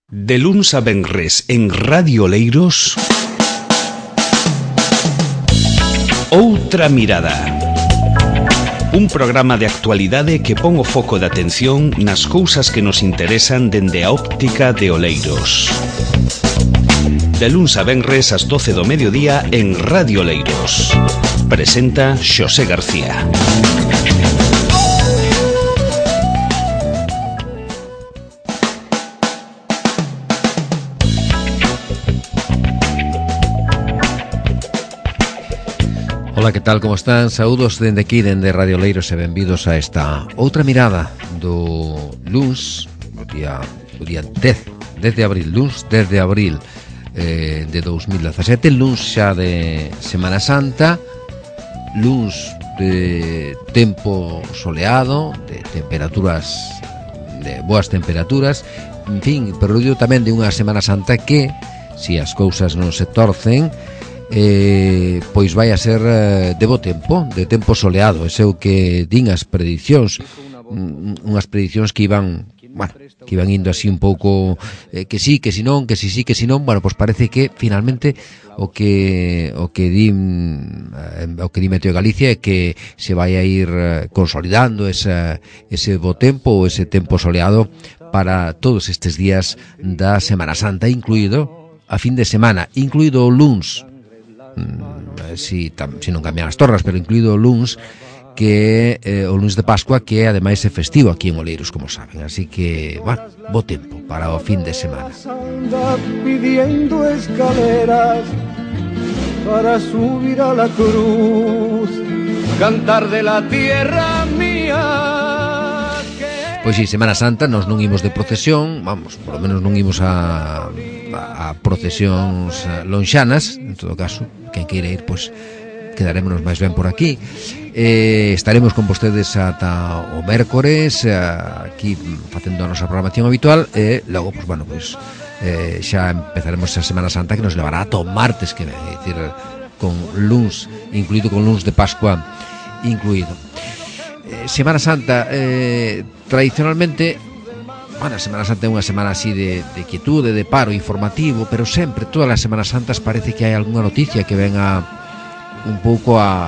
De luns a venres en Radio Oleiros, Outra Mirada. Un programa de actualidade que pon o foco de atención nas cousas que nos interesan dende a óptica de Oleiros. De luns a venres ás 12 do mediodía en Radio Oleiros. Presenta Xosé García. Ola, que tal, como están? Saúdos dende aquí, dende Radio Oleiros, e benvidos a esta Outra Mirada do luns, o día 10 de abril, luns 10 de abril de 2017, luns xa de Semana Santa, luns de tempo soleado, de temperaturas, de boas temperaturas, en fin, preludio tamén de unha Semana Santa que, se as cousas non se torcen, pois vai a ser de bo tempo, de tempo soleado. Ese é o que din as predicións, unhas predicións que iban indo así un pouco que sí, que si non, que si sí, que si non. Bueno, pois parece que finalmente o que di Meteo Galicia é que se vai a ir consolidando ese bo tempo ou ese tempo soleado para todos estes días da Semana Santa, incluído a fin de semana, incluído o luns, si non cambian as tornas, pero incluído o luns, que o luns de Pascua, que ademais é festivo aquí en Oleiros, como saben. Así que, bueno, bo tempo para o fin de semana. Pidiendo escaleras para subir a la cruz, cantar de la tierra mía. Pois si, Semana Santa, nós non imos de procesión, vamos, por lo menos non imos a procesións lonxanas. En todo caso, quen queira ir, pois quedarémonos máis ben por aquí. Estaremos con vostedes ata o mércores, aquí facendo a nosa programación habitual, e logo, pois, bueno, pois xa empezaremos a Semana Santa, que nos levará ata o martes que ven, é dicir, con luns incluído, con luns de Pascua incluído. Semana Santa, tradicionalmente, bueno, a Semana Santa é unha semana así de quietude, de paro informativo, pero sempre, todas as Semanas Santas, parece que hai algunha noticia que ven un pouco a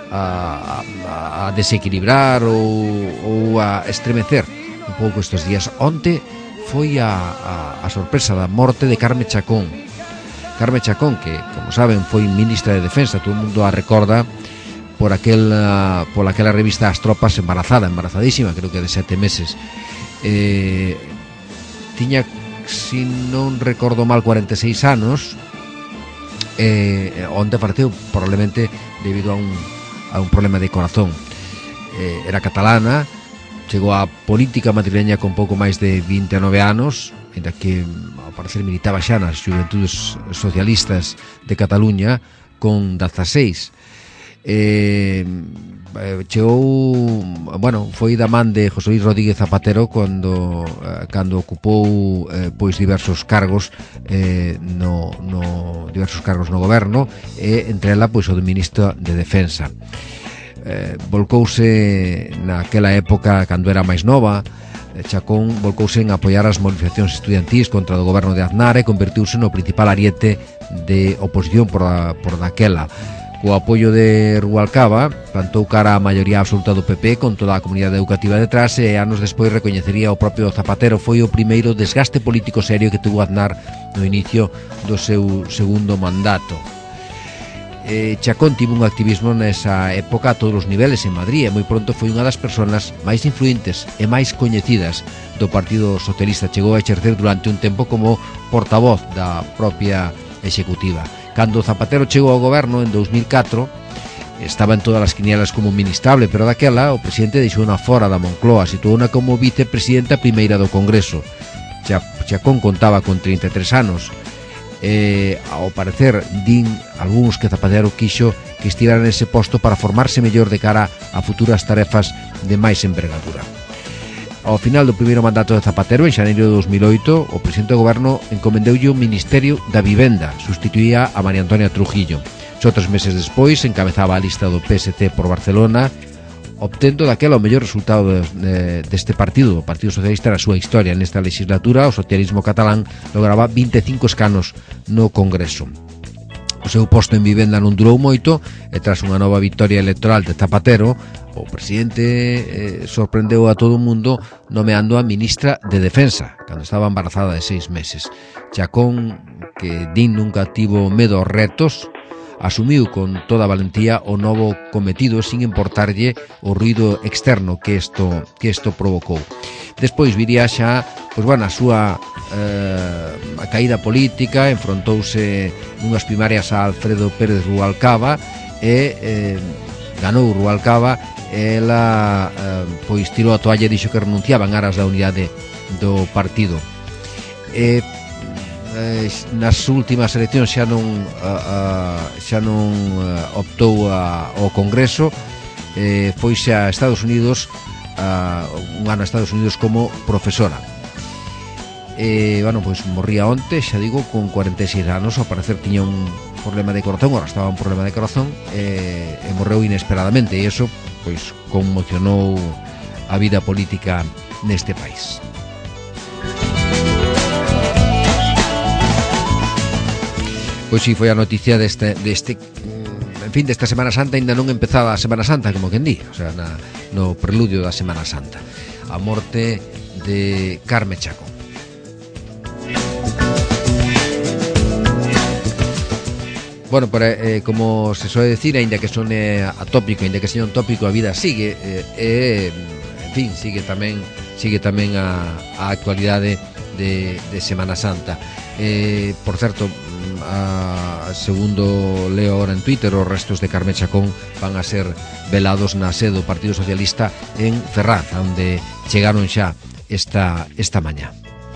desequilibrar ou a estremecer un pouco estes días. Onte foi a sorpresa da morte de Carme Chacón. Carme Chacón, que, como saben, foi ministra de Defensa, todo o mundo a recorda por aquela revista As Tropas, embarazadísima, creo que de 7 meses. Tiña, si non recordo mal, 46 anos. Onde faleceu probablemente debido a un problema de corazón. Era catalana, chegou á política madrileña con pouco máis de 29 anos, ainda que ao parecer militaba xa nas Xuventudes Socialistas de Cataluña con 16. Chegou, bueno, foi da man de José Luis Rodríguez Zapatero cando ocupou pois diversos cargos no goberno, e entre ela pois o de ministro de Defensa. Volcouse naquela época, cando era máis nova, Chacón volcouse en apoiar as movilizacións estudiantís contra o goberno de Aznar e convertiuse no principal ariete de oposición por daquela. Co apoio de Rubalcaba, plantou cara á maioría absoluta do PP con toda a comunidade educativa detrás, e anos despois recoñecería o propio Zapatero foi o primeiro desgaste político serio que tuvo Aznar no inicio do seu segundo mandato. Chacón tivo un activismo nesa época a todos os niveles en Madrid, e moi pronto foi unha das persoas máis influentes e máis coñecidas do Partido Socialista. Chegou a exercer durante un tempo como portavoz da propia executiva. Cando Zapatero chegou ao goberno en 2004, estaba en todas as quinielas como ministrable, pero daquela o presidente deixou-na fora da Moncloa, situouna como vicepresidenta primeira do Congreso. Chacón contaba con 33 anos. Ao parecer, din algúns que Zapatero quixo que estivera nese posto para formarse mellor de cara a futuras tarefas de máis envergadura. Ao final do primeiro mandato de Zapatero, en xaneiro de 2008, o presidente do goberno encomendeulle o Ministerio da Vivenda, sustituía a María Antonia Trujillo. Só 3 meses despois encabezaba a lista do PSC por Barcelona obtendo daquela o mellor resultado deste partido, o Partido Socialista na súa historia. Nesta legislatura o socialismo catalán lograba 25 escanos no Congreso. O seu posto en vivenda non durou moito e tras unha nova victoria electoral de Zapatero, o presidente sorprendeu a todo o mundo nomeando a ministra de Defensa cando estaba embarazada de 6 meses. Chacón, que din nunca tivo medo aos retos, asumiu con toda a valentía o novo cometido sin importarlle o ruido externo que isto provocou. Despois viría xa, pois bueno, a súa a caída política, enfrontouse nunhas primarias a Alfredo Pérez Rubalcaba e ganou Rubalcaba. Ela pois tirou a toalla e dixo que renunciaba en aras da unidade do partido. Nas últimas eleccións xa non optou ao Congreso, foise a Estados Unidos, un ano a Estados Unidos como profesora. Bueno, pois morría onte, xa digo, con 46 anos. Ao parecer tiña un problema de corazón, ou estaba un problema de corazón, e morreu inesperadamente, e iso pois conmocionou a vida política neste país. Pois si, foi a noticia desta Semana Santa. Ainda non empezada a Semana Santa, como quen di, o sea, no preludio da Semana Santa, a morte de Carme Chacón. Bueno, como se soe decir, aínda que sone atópico, aínda que seña un tópico, a vida sigue, en fin, sigue tamén a actualidade de Semana Santa. Por certo, segundo leo ahora en Twitter, os restos de Carme Chacón van a ser velados na sede do Partido Socialista en Ferraz, onde chegaron xa esta mañá.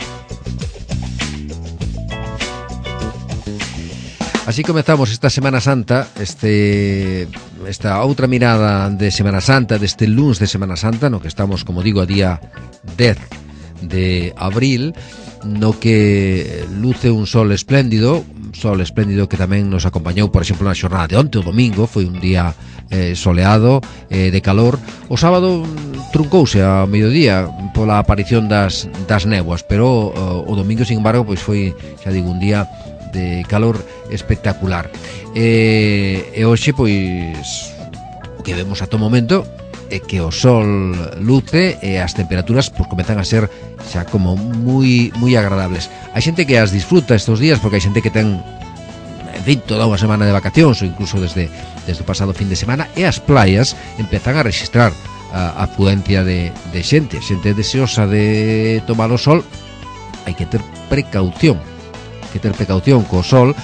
Así comezamos esta Semana Santa, esta outra mirada de Semana Santa, deste luns de Semana Santa, no que estamos, como digo, a día 10 de abril, no que luce un sol espléndido que tamén nos acompañou, por exemplo, na xornada de onte, o domingo, foi un día soleado, de calor. O sábado truncouse ao mediodía pola aparición das néboas, pero o domingo, sin embargo, pois foi, xa digo, un día de calor espectacular. E hoxe, pois, o que vemos a todo momento é que o sol luce e as temperaturas pois comezan a ser xa como moi agradables. Hai xente que as disfruta estes días, porque hai xente que ten, en fin, toda unha semana de vacacións, ou incluso desde o pasado fin de semana, e as playas empezan a registrar a afluencia de xente deseosa de tomar o sol. Hai que ter precaución co sol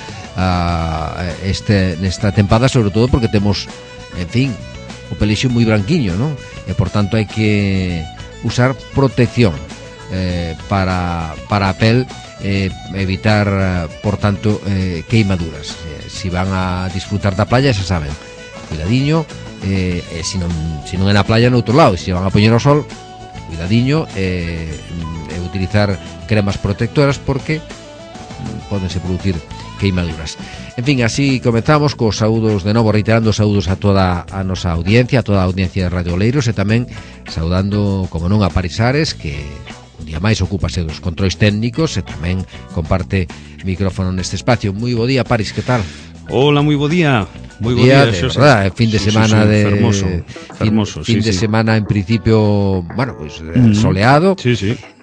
nesta tempada, sobre todo porque temos, en fin, o pelexo moi branquiño, non? E por tanto hai que usar protección para a pel, evitar, por tanto, queimaduras. Si van a disfrutar da playa, xa saben, cuidadiño, se non é na playa, no outro lado, se van a poñer ao sol, cuidadiño, utilizar cremas protectoras, porque pódense producir queimaduras. En fin, así comezamos cos saúdos, de novo reiterando saúdos a toda a nosa audiencia, a toda a audiencia de Radio Oleiros, e tamén saudando, como non, a Paris Ares, que un día máis ocúpase dos controis técnicos e tamén comparte micrófono neste espacio. Moi bo día, Paris, que tal? Hola, moi bo día. Moi bo día, de verdad, fin de semana de fermoso, fin de semana en principio, bueno, pues soleado. Sí.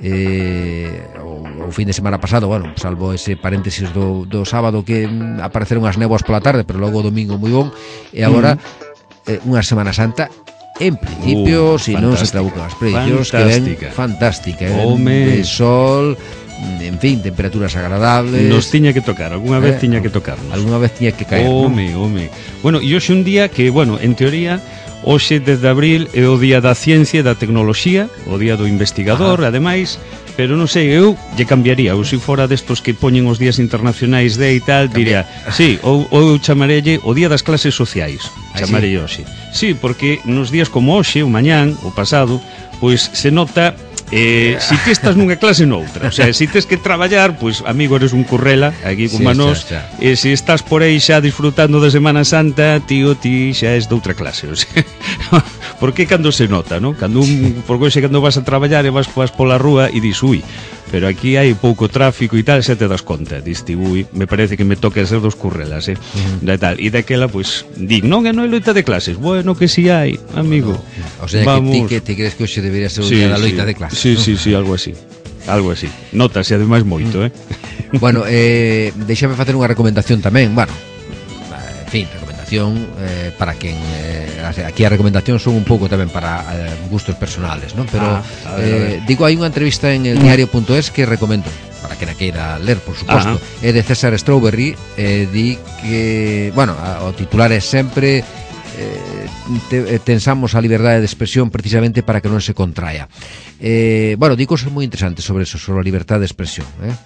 O fin de semana pasado, bueno, salvo ese paréntesis do sábado que apareceron as néboas pola tarde, pero logo o domingo moi bon, e agora unha Semana Santa en principio, se non se trabucan as predicións, que ven fantástica, de sol, en fin, temperaturas agradables. Nos tiña que tocar, alguna vez tiña que tocarnos. Alguna vez tiña que caer. Home. Bueno, e hoxe un día que, bueno, en teoría, hoxe desde abril é o día da ciencia e da tecnoloxía, o día do investigador, ademais, pero non sei, eu lle cambiaría. Eu se fora destos que poñen os días internacionais de e tal, diría, sí, ou eu chamarelle o día das clases sociais, chamarelle hoxe. Sí, porque nos días como hoxe, o mañán, o pasado, pois se nota si ti estás nunha clase noutra. O sea, si tes que traballar, pois, amigo, eres un currela aquí como nós, e se estás por aí xa disfrutando da Semana Santa, tío, ti xa és doutra clase, o sea, porque cando se nota, non? Porque cando vas a traballar e vas pola rúa e dis, ui, pero aquí hai pouco tráfico e tal, xa te das conta, distribui, me parece que me toca ser dos currelas, da tal, e daquela, pois, di, non é loita de clases, bueno, que si hai, amigo. O sea, que ti crees que hoxe debería ser o día da loita de clases. Sí, algo así. Algo así. Notase ademais moito, Bueno, deixame facer unha recomendación tamén, bueno, en fin, recomendación para quen aquí as recomendacións son un pouco tamén para gustos personales, non? Pero a ver. digo, hai unha entrevista en el diario.es que recomendo para quen a queira ler, por suposto. É de César Strawberry, di que, bueno, o titular é sempre tensamos a liberdade de expresión precisamente para que non se contraia. Bueno, di cosas moi interesantes sobre eso, sobre a liberdade de expresión,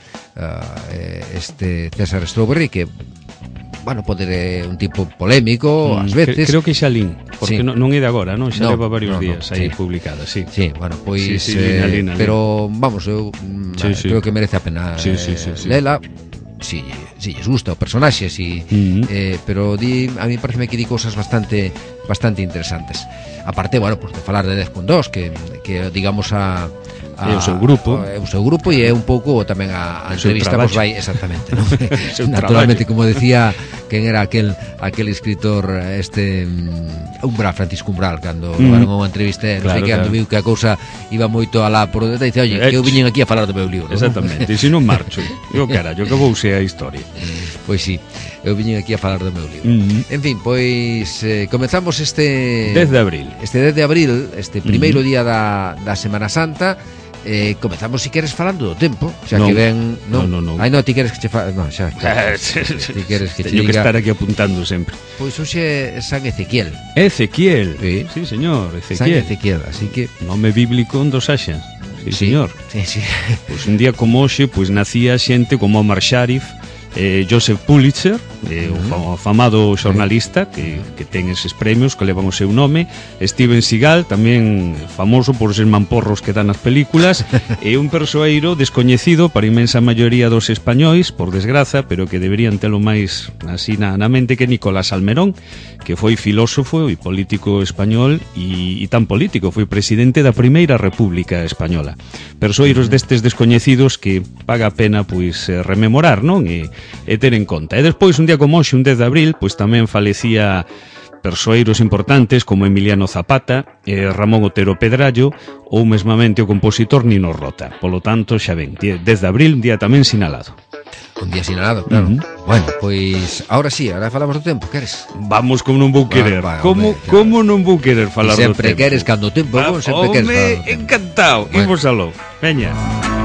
este César Strawberry, que, bueno, pode ser un tipo polémico ás veces. Creo que xa lín, porque non é de agora, non? Xa leva varios días aí sí. publicada, sí. Sí, bueno, pois lín. pero vamos, eu creo que merece a pena lela. Si lles gusta o personaxe, pero a mí parece que di cousas bastante interesantes. Aparte, bueno, pues de falar de 10.2, que digamos é o seu grupo. É o seu grupo e é un pouco tamén a entrevista, pois vai exactamente, non? Naturalmente, como decía quen era aquel escritor Umbral, Francisco Umbral, cando levaron unha entrevista, non sei que cando viu que a cousa iba moito alá por detrás, dice, oye, que eu viñen aquí a falar do meu libro. Exactamente, e se non marcho, eu carallo, que vou ser a historia. Pois sí, eu viñen aquí a falar do meu libro. En fin, pois comezamos este 10 de abril. Este 10 de abril, este primeiro día da Semana Santa. Comezamos, si queres, falando do tempo, xa que ven, non. Ai, non, ti queres que che non, xa. Ti queres que che diga. Teño que estar aquí apuntando sempre. Pois hoxe é San Ezequiel. Ezequiel. Sí, señor, Ezequiel. San Ezequiel, así que nome bíblico dos Axas. Sí, señor. Sí. Pois un día como hoxe, pois nacía xente como Omar Sharif, Joseph Pulitzer, o famado xornalista que ten eses premios que levan o seu nome, Steven Seagal, tamén famoso por ser mamporros que dan nas películas, e un persoeiro descoñecido para a inmensa maioría dos españois, por desgraza, pero que deberían telo máis así na mente, que Nicolás Salmerón, que foi filósofo e político español e tan político, foi presidente da Primeira República Española. Persoeiros destes descoñecidos que paga a pena pois rememorar, non? E ter en conta. E despois, un día como hoxe, un 10 de abril, pois tamén falecía persoeiros importantes como Emiliano Zapata, Ramón Otero Pedrallo ou mesmamente o compositor Nino Rota. Polo tanto, xa ven, 10 de abril, un día tamén sinalado. Un día sinalado, claro. Bueno, pois ahora sí, ahora falamos do tempo, queres? Vamos, como non vou querer. Como non vou querer falar do tempo? Sempre queres cando o tempo, sempre queres falar do tempo. Encantado, imos aló. Veña.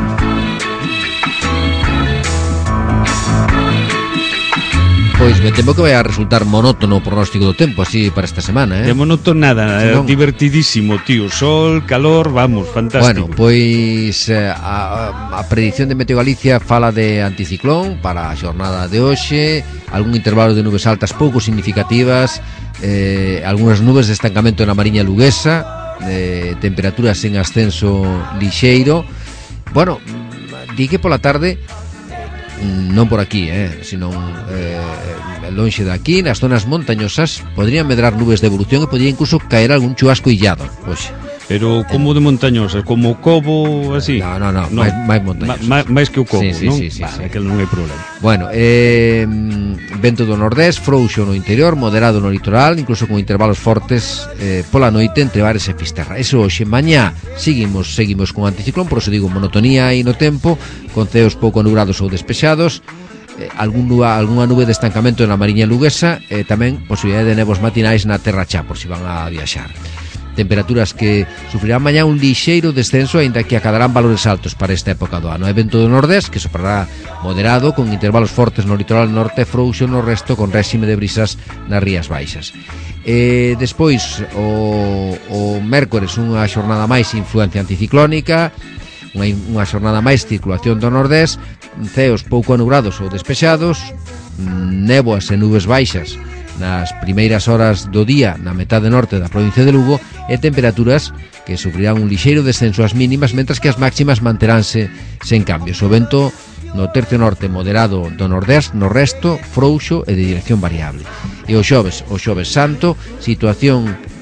Pois me temo que vai a resultar monótono o pronóstico do tempo así para esta semana, De monótono nada, divertidísimo, tío. Sol, calor, vamos, fantástico. Bueno, pois a predición de Meteo Galicia fala de anticiclón para a xornada de hoxe, algún intervalo de nubes altas pouco significativas, algunhas nubes de estancamento na Mariña Luguesa, temperaturas en ascenso lixeiro. Bueno, di que pola tarde, non por aquí, sino lonxe de aquí, nas zonas montañosas podrían medrar nubes de evolución e podría incluso caer algún chubasco illado. Pois, pero como de montañosas, como Cobo, así? No, máis montañosas. Máis que o Cobo, non? Sí. Que non hai problema. Bueno, vento do nordés, frouxo no interior, moderado no litoral, incluso con intervalos fortes pola noite entre Bares e Fisterra. Eso hoxe, mañá seguimos con anticiclón, por eso digo monotonía aí no tempo, con ceos pouco nublados ou despexados, algunha nube de estancamento na Mariña Luguesa e tamén posibilidade de nevos matinais na Terra Chá, por si van a viaxar. Temperaturas que sufrirán mañá un lixeiro descenso, aínda que acadarán valores altos para esta época do ano. É vento do nordés que soprará moderado, con intervalos fortes no litoral norte e frouxo no resto, con réxime de brisas nas rías baixas. Despois, o mércores, unha xornada máis influencia anticiclónica, unha xornada máis circulación do nordés, ceos pouco anubrados ou despexados, néboas e nubes baixas nas primeiras horas do día na metade norte da provincia de Lugo e temperaturas que sufrirán un lixeiro descenso ás mínimas, mentras que as máximas manteránse sen cambios. O vento no tercio norte moderado do nordés, no resto frouxo e de dirección variable. E o xoves santo, situación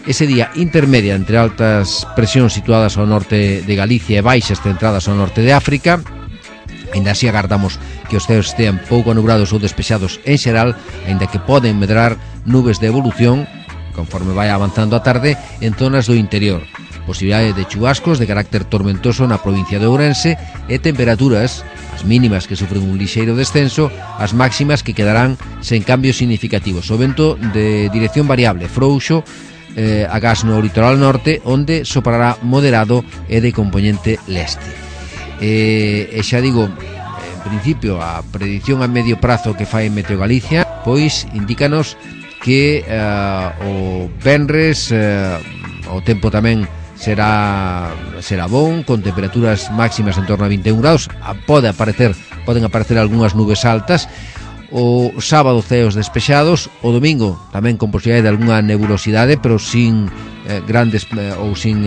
ese día intermedia entre altas presións situadas ao norte de Galicia e baixas centradas ao norte de África. Ainda así agardamos que os ceos estean pouco anubrados ou despexados en xeral, aínda que poden medrar nubes de evolución conforme vai avanzando a tarde en zonas do interior. Posibilidade de chubascos de carácter tormentoso na provincia de Ourense e temperaturas, as mínimas que sufren un lixeiro descenso, as máximas que quedarán sen cambios significativos. O vento de dirección variable, frouxo, agás no litoral norte, onde soprará moderado e de componente leste. E xa digo, en principio a predicción a medio prazo que fai Meteo Galicia pois indícanos que o venres o tempo tamén será bon, con temperaturas máximas en torno a 21 graus. Poden aparecer algunhas nubes altas. O sábado ceos despexados, o domingo tamén con posibilidade de algunha nebulosidade, pero sin grandes ou sin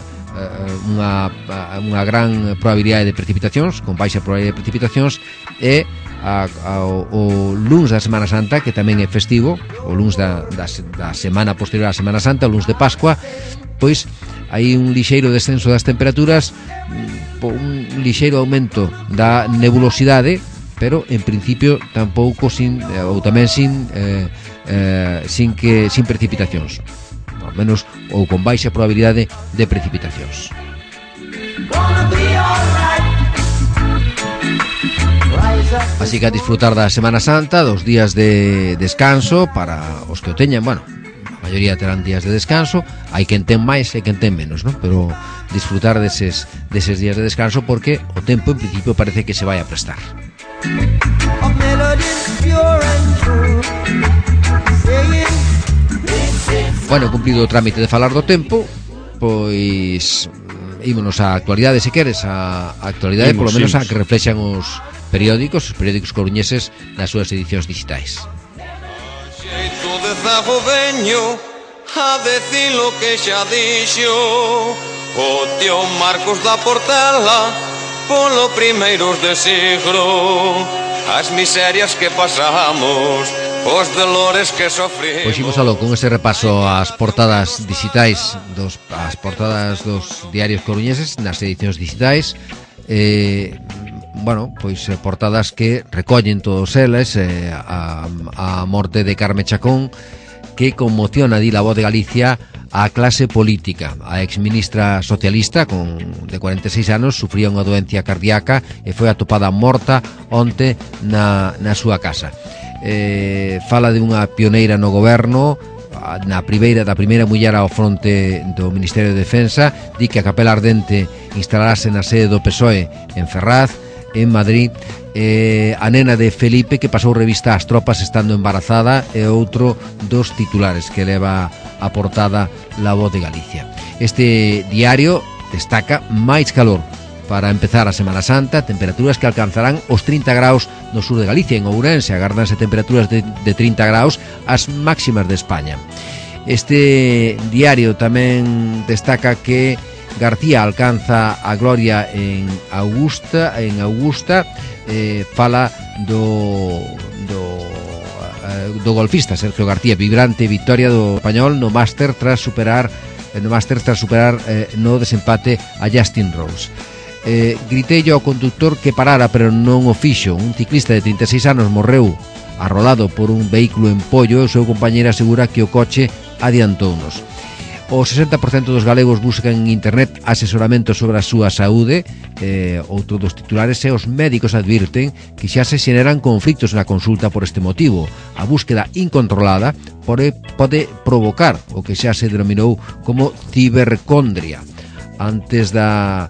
unha gran probabilidade de precipitacións, con baixa probabilidade de precipitacións, e o luns da Semana Santa, que tamén é festivo, o luns da semana posterior á Semana Santa, o luns de Pascua, pois hai un lixeiro descenso das temperaturas, un lixeiro aumento da nebulosidade, pero en principio tampouco sin precipitacións, ao menos, ou con baixa probabilidade de precipitacións. Así que a disfrutar da Semana Santa, dos días de descanso para os que o teñan. Bueno, a maioría terán días de descanso, hai quen ten máis e quen ten menos, ¿no? Pero disfrutar deses días de descanso, porque o tempo en principio parece que se vai a prestar. Bueno, cumprido o trámite de falar do tempo, pois ímonos á actualidade, se queres, a actualidade, polo menos a que reflexan os periódicos coruñeses nas súas edicións digitais. Xeito de zago veño a decir lo que xa dixo o tío Marcos da Portela polo primeiros de siglo, as miserias que pasamos, os dolores que sofrimos. Pois imos aló con ese repaso ás portadas digitais as portadas dos diarios coruñeses nas edicións digitais. Bueno, pois portadas que recollen todos eles a morte de Carme Chacón, que conmociona, di La Voz de Galicia, a clase política. A exministra socialista de 46 anos sufría unha doencia cardíaca e foi atopada morta onte na súa casa. Fala de unha pioneira no goberno, da primeira muller ao fronte do Ministerio de Defensa. Di que a Capela Ardente instalarase na sede do PSOE en Ferraz, en Madrid. A nena de Felipe, que pasou revista ás tropas estando embarazada, é outro dos titulares que leva a portada La Voz de Galicia. Este diario destaca máis calor para empezar a Semana Santa, temperaturas que alcanzarán os 30 graus no sur de Galicia. En Ourense agárdanse temperaturas de 30 graus, as máximas de España. Este diario tamén destaca que García alcanza a gloria en Augusta, fala do golfista Sergio García, vibrante victoria do español no máster tras superar no desempate a Justin Rose. Gritei ao conductor que parara, pero non o fixo. Un ciclista de 36 anos morreu arrolado por un vehículo en Pollo e o seu compañeiro asegura que o coche adiantounos. O 60% dos galegos buscan en internet asesoramento sobre a súa saúde. Outro dos titulares é: os médicos advirten que xa se xeneran conflictos na consulta por este motivo. A búsqueda incontrolada pode provocar o que xa se denominou como cibercondria. Antes da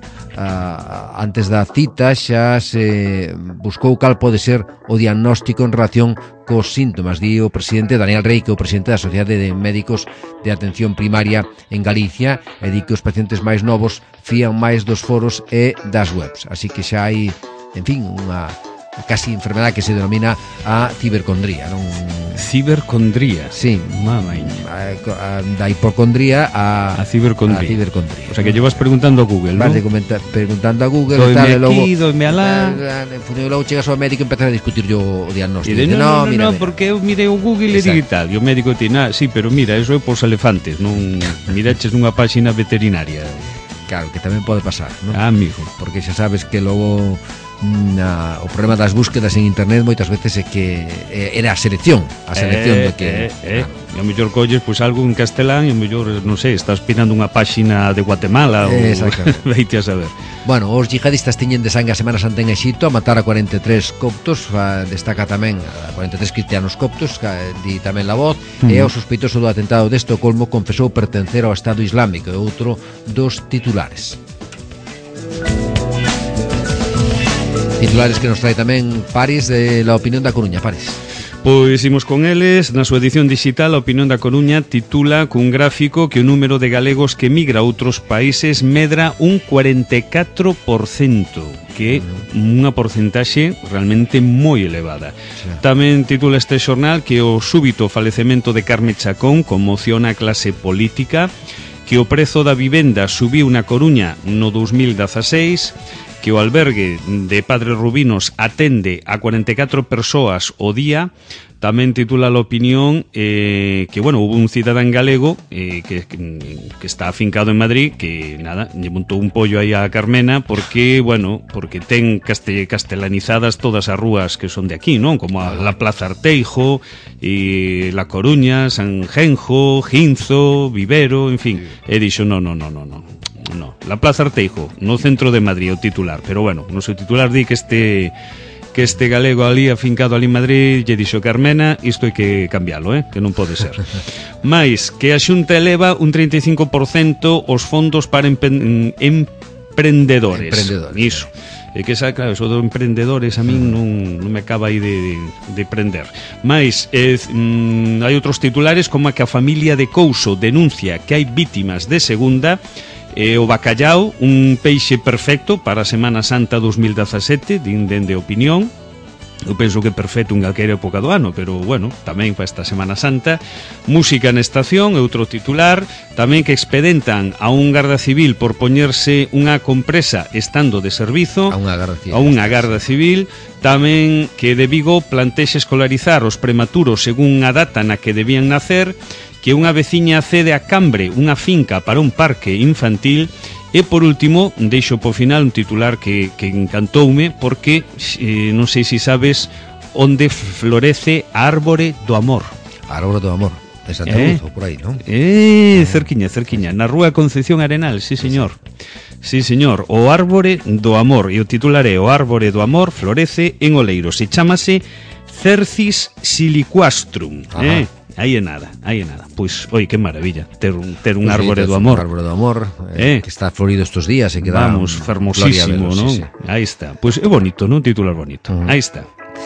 cita xa se buscou cal pode ser o diagnóstico en relación cos síntomas, di o presidente Daniel Rey, que é o presidente da Sociedade de Médicos de Atención Primaria en Galicia, e di que os pacientes máis novos fían máis dos foros e das webs. Así que xa hai, en fin, casi enfermedad que se denomina a cibercondría, non? Cibercondría. Sí. Mamaña. Da hipocondría a cibercondría. cibercondría. O sea que llevas preguntando a Google, ¿no? Vas preguntando a Google doime tal, e logo aquí, doime alá. Logo chegas ao médico e empezas a discutir o diagnóstico. E de, no, mira, porque eu mirei o Google e digital. E o médico ti, sí, pero mira, eso é pos elefantes, non miraches nunha páxina veterinaria. Claro, que tamén pode pasar, non? Amigo. Porque xa sabes que logo o problema das búsquedas en internet moitas veces é que era a selección do que e a mellor colles pois algo en castelán e a mellor, non sei, estás pirando unha páxina de Guatemala ou veite a saber. Bueno, os yihadistas tiñen de sangue a Semana Santa en Exito a matar a 43 coptos, destaca tamén a 43 cristianos coptos, di tamén La Voz, e o sospeitoso do atentado de Estocolmo confesou pertencer ao Estado Islámico, e outro dos titulares. Titulares que nos trae tamén Paris de La Opinión da Coruña. Paris. Pois imos con eles. Na súa edición digital, A Opinión da Coruña titula cun gráfico que o número de galegos que migra a outros países medra un 44%, que é unha porcentaxe realmente moi elevada. Tamén titula este xornal que o súbito falecemento de Carme Chacón conmociona a clase política, que o prezo da vivenda subiu na Coruña no 2016, que o albergue de Padre Rubinos atende a 44 persoas o día. Tamén titula La Opinión que, bueno, hubo un cidadán galego que está afincado en Madrid que, nada, lle montou un pollo aí a Carmena porque, bueno, porque ten castelanizadas todas as rúas que son de aquí, non? Como la Plaza Arteijo, e La Coruña, San Genjo, Ginzo, Vivero, en fin. E dixo, no, la Plaza Arteijo, no centro de Madrid, o titular. Pero bueno, no seu titular di que este galego ali afincado ali en Madrid lle dixo Carmena, isto hai que cambialo, que non pode ser. Mais que a Xunta eleva un 35% os fondos para emprendedores. Iso. E que xa, claro, eso dos emprendedores a min non me acaba aí de prender. Mais hai outros titulares como que a familia de Couso denuncia que hai vítimas de segunda. O bacallao, un peixe perfecto para a Semana Santa 2017, dende Opinión. Eu penso que perfecto en calquera época do ano, pero bueno, tamén para esta Semana Santa. Música na estación, outro titular. Tamén que expedentan a un garda civil por poñerse unha compresa estando de servizo. A unha garda civil. Tamén que de Vigo plantexe escolarizar os prematuros según a data na que debían nacer, que unha veciña cede a Cambre unha finca para un parque infantil. E por último, deixo por final un titular que encantoume porque non sei se sabes onde florece a árbore do amor. A árbore do amor, de Santa Luz ou por aí, non? Cerquiña, na rúa Concepción Arenal, sí señor. Sí, señor, o árbore do amor. E o titular é o árbore do amor florece en Oleiros e chámase Cercis siliquastrum. Aí é nada. Pois, oi, que maravilla ter un árbore do amor. Un árbore do amor que está florido estos días e que dá fermosísimo, non? Sí. Aí está. Pois é bonito, non? Titular bonito. Aí está.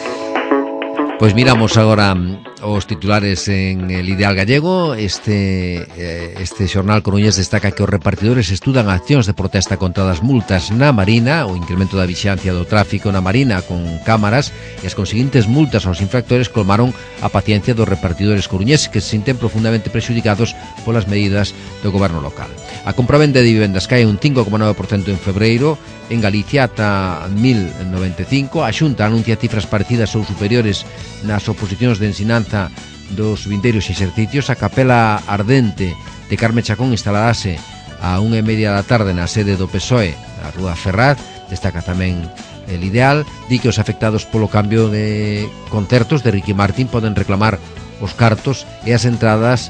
Pois miramos agora os titulares en el Ideal Gallego. Este xornal coruñés destaca que os repartidores estudan accións de protesta contra as multas na Marina, o incremento da vixiancia do tráfico na Marina con cámaras e as conseguintes multas aos infractores colmaron a paciencia dos repartidores coruñeses que se sinten profundamente prexudicados polas medidas do goberno local. A compravenda de vivendas cae un 5,9% en febreiro, en Galicia ata 1095. A Xunta anuncia cifras parecidas ou superiores nas oposicións de ensinanza dos vindeiros exercicios. A capela ardente de Carme Chacón instalarase a 1:30 da tarde na sede do PSOE, na Rúa Ferraz. Destaca tamén el Ideal, di que os afectados polo cambio de concertos de Ricky Martin poden reclamar os cartos e as entradas,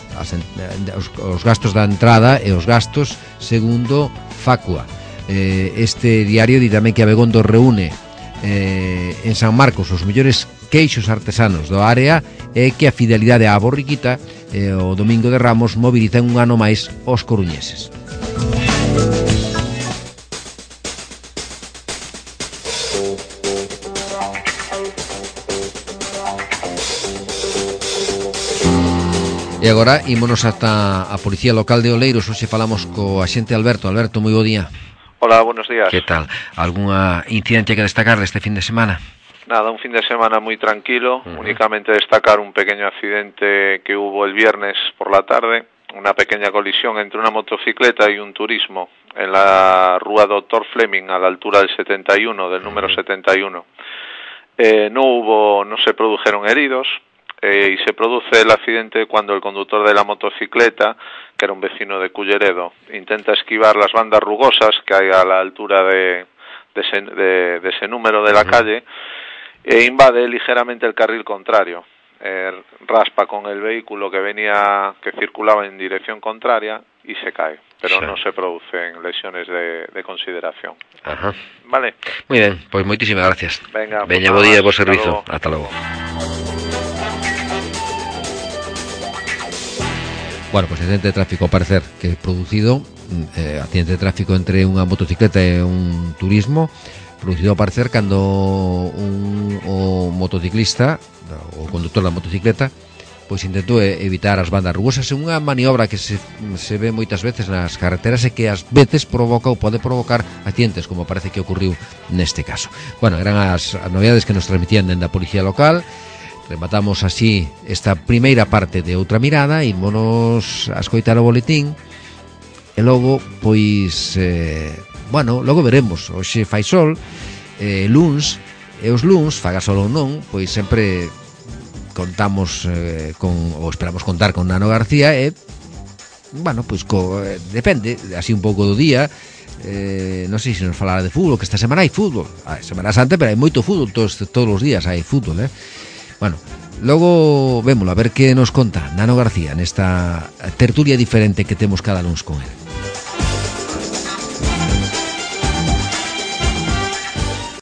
os gastos da entrada e os gastos segundo Facua. Este diario di tamén que Abegondo reúne en San Marcos os mellores queixos artesanos do área e que a fidelidade á borriquita o Domingo de Ramos mobilizan un ano máis os coruñeses. E agora ímonos ata a Policía Local de Oleiros. Hoxe falamos co axente Alberto. Alberto, moi bo día. Hola, buenos días. Que tal? Algúnha incidencia que destacar deste fin de semana? Nada, un fin de semana muy tranquilo, únicamente destacar un pequeño accidente que hubo el viernes por la tarde, una pequeña colisión entre una motocicleta y un turismo en la rúa Dr. Fleming a la altura del 71, del número 71. No se produjeron heridos y se produce el accidente cuando el conductor de la motocicleta, que era un vecino de Culleredo, intenta esquivar las bandas rugosas que hay a la altura de ese número de la calle e invade ligeramente el carril contrario. Raspa con el vehículo que circulaba en dirección contraria y se cae, pero no se producen lesiones de consideración. Ajá. Vale. Muy ben, pois moitísimas gracias. Venga, Veña, bo día e bo servizo. Hasta logo. Bueno, pois accidente de tráfico, ao parecer que producido accidente de tráfico entre unha motocicleta e un turismo, producido ao parecer cando o motociclista, o conductor da motocicleta, pois intentou evitar as bandas rugosas. É unha maniobra que se ve moitas veces nas carreteras e que ás veces provoca ou pode provocar accidentes, como parece que ocurriu neste caso. Bueno, eran as novidades que nos transmitían dende a Policía Local. Rematamos así esta primeira parte de Outra Mirada. Ímonos a escoitar o boletín e logo, pois logo veremos. Hoxe fai sol, luns, e os luns, faga sol ou non, pois sempre contamos ou esperamos contar con Nano García e, pois depende, así un pouco do día. Non sei se nos falará de fútbol, que esta semana hai fútbol, Semana Santa, pero hai moito fútbol, todos os días hai fútbol, Bueno, logo vémolo, a ver que nos conta Nano García nesta tertulia diferente que temos cada luns con ele.